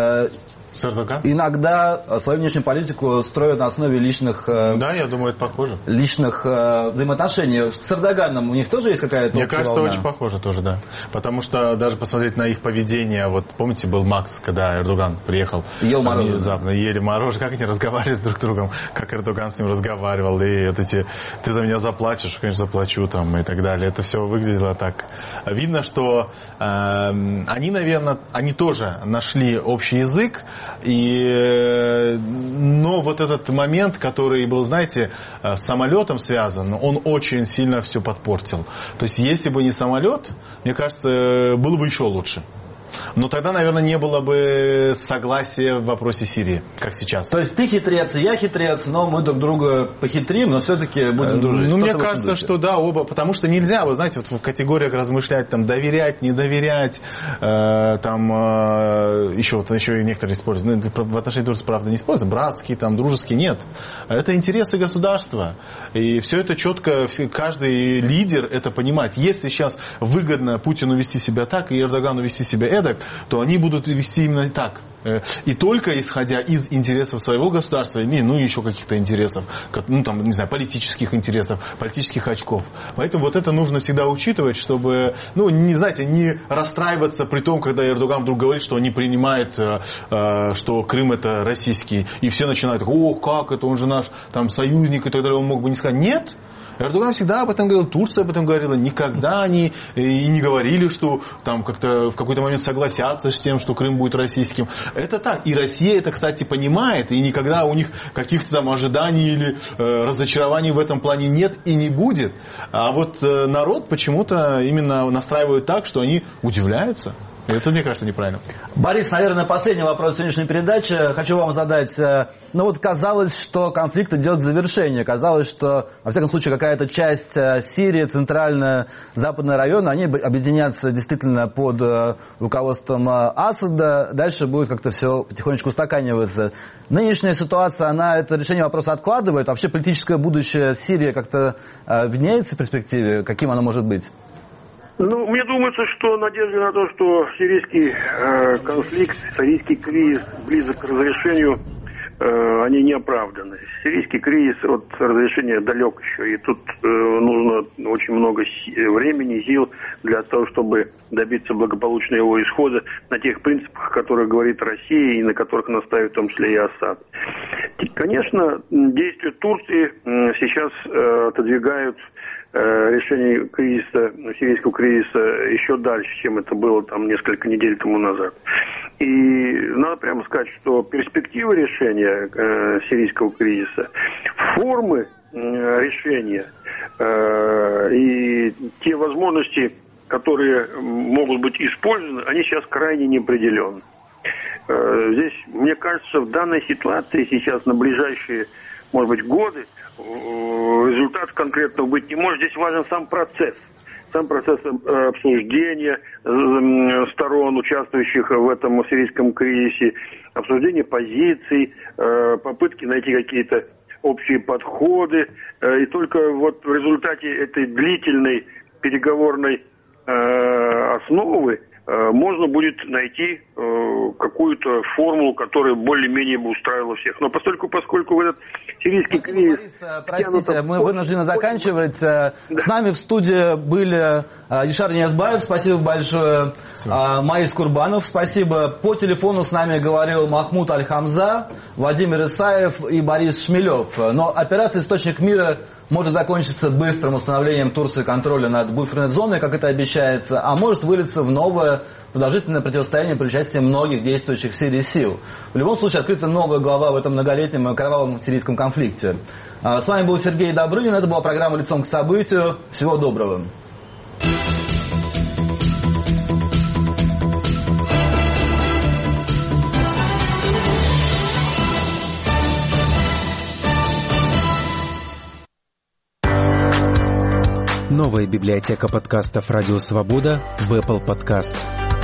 иногда свою внешнюю политику строят на основе личных... Да, я думаю, это похоже. Личных взаимоотношений. С Эрдоганом у них тоже есть какая-то Мне кажется, волна? очень похоже тоже, да. Потому что даже посмотреть на их поведение, вот помните, был Макс, когда Эрдоган приехал. Ел мороженое. Внезапно ели мороженое. Как они разговаривали с друг другом, как Эрдоган с ним разговаривал. И вот эти, ты за меня заплатишь, конечно, заплачу там и так далее. Это все выглядело так. Видно, что они, наверное, они тоже нашли общий язык. Но вот этот момент, который был, знаете, с самолетом связан, он очень сильно все подпортил. То есть, если бы не самолет, мне кажется, было бы еще лучше. Но тогда, наверное, не было бы согласия в вопросе Сирии, как сейчас. То есть ты хитрец, и я хитрец, но мы друг друга похитрим, но все-таки будем дружить. Ну, мне кажется, что да, оба, потому что нельзя, вы знаете, вот в категориях размышлять, там, доверять, не доверять, еще некоторые используют, ну, в отношении Турции, правда, не используют, братские, там, дружеские, нет. Это интересы государства, и все это четко, каждый лидер это понимает. Если сейчас выгодно Путину вести себя так, и Эрдогану вести себя эдак, то они будут вести именно так. И только исходя из интересов своего государства, ну, еще каких-то интересов, ну, там, не знаю, политических интересов, политических очков. Поэтому вот это нужно всегда учитывать, чтобы, ну, не, знаете, не расстраиваться при том, когда Эрдоган вдруг говорит, что он не принимает, что Крым это российский, и все начинают, как это, он же наш там союзник и так далее, он мог бы не сказать. Нет. Эрдоган всегда об этом говорил, Турция об этом говорила, никогда они и не говорили, что там как-то в какой-то момент согласятся с тем, что Крым будет российским. Это так. И Россия это, кстати, понимает, и никогда у них каких-то там ожиданий или разочарований в этом плане нет и не будет. А вот народ почему-то именно настраивает так, что они удивляются. И это, мне кажется, неправильно. Борис, наверное, последний вопрос сегодняшней передачи. Хочу вам задать. Ну вот казалось, что конфликт идет к завершению. Казалось, что, во всяком случае, какая-то часть Сирии, центральная, западный район, они объединятся действительно под руководством Асада. Дальше будет как-то все потихонечку устаканиваться. Нынешняя ситуация, она это решение вопроса откладывает. Вообще политическое будущее Сирии как-то виднеется в перспективе? Каким оно может быть? Ну, мне думается, что надежда на то, что сирийский конфликт, сирийский кризис близок к разрешению, они не оправданы. Сирийский кризис от разрешения далек еще, и тут нужно очень много времени, сил для того, чтобы добиться благополучного его исхода на тех принципах, о которых говорит Россия и на которых настаивает в том числе и Асад. Конечно, действия Турции сейчас отодвигают решение кризиса, сирийского кризиса еще дальше, чем это было там несколько недель тому назад. И надо прямо сказать, что перспективы решения сирийского кризиса, формы решения и те возможности, которые могут быть использованы, они сейчас крайне неопределенны. Здесь, мне кажется, в данной ситуации сейчас на ближайшие, может быть, годы результат конкретного быть не может. Здесь важен сам процесс обсуждения сторон, участвующих в этом сирийском кризисе, обсуждение позиций, попытки найти какие-то общие подходы. И только вот в результате этой длительной переговорной основы можно будет найти какую-то формулу, которая более-менее бы устраивала всех. Но поскольку в этот сирийский кризис... Простите, мы вынуждены заканчивать. С нами в студии были Ишар Ниязбаев, спасибо большое, Маис Курбанов, спасибо. По телефону с нами говорил Махмуд Аль-Хамза, Владимир Исаев и Борис Шмелев. Но операция «Источник мира» может закончиться быстрым установлением Турции контроля над буферной зоной, как это обещается, а может вылиться в новое продолжительное противостояние при участии многих действующих в Сирии сил. В любом случае, открыта новая глава в этом многолетнем и кровавом сирийском конфликте. С вами был Сергей Добрынин, это была программа «Лицом к событию». Всего доброго. Новая библиотека подкастов «Радио Свобода» в Apple Podcast.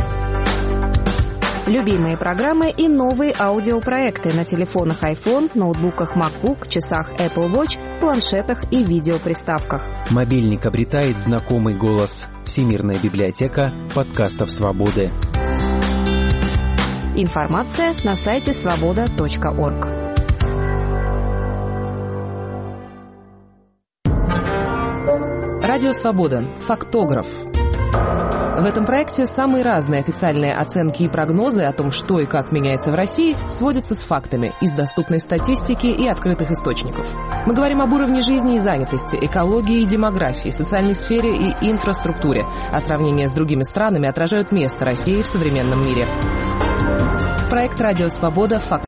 Любимые программы и новые аудиопроекты на телефонах iPhone, ноутбуках MacBook, часах Apple Watch, планшетах и видеоприставках. Мобильник обретает знакомый голос. Всемирная библиотека подкастов «Свободы». Информация на сайте svoboda.org. Радио Свобода. Фактограф. В этом проекте самые разные официальные оценки и прогнозы о том, что и как меняется в России, сводятся с фактами из доступной статистики и открытых источников. Мы говорим об уровне жизни и занятости, экологии и демографии, социальной сфере и инфраструктуре, а сравнения с другими странами отражают место России в современном мире. Проект «Радио Свобода.